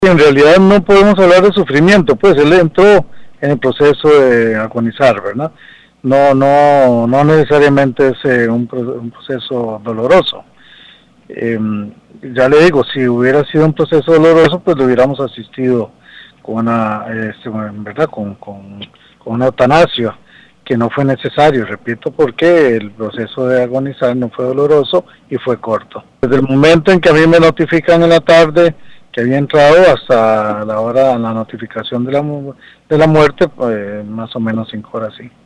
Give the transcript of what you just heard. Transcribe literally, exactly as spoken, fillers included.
En realidad no podemos hablar de sufrimiento, pues él entró en el proceso de agonizar, ¿verdad? No, no, no necesariamente es eh, un, un proceso doloroso. Eh, ya le digo, si hubiera sido un proceso doloroso, pues lo hubiéramos asistido con una, este, ¿verdad? Con, con, con una eutanasia, que no fue necesario, repito, porque el proceso de agonizar no fue doloroso y fue corto. Desde el momento en que a mí me notifican en la tarde que había entrado hasta la hora de la notificación de la, de la muerte, pues más o menos cinco horas, sí.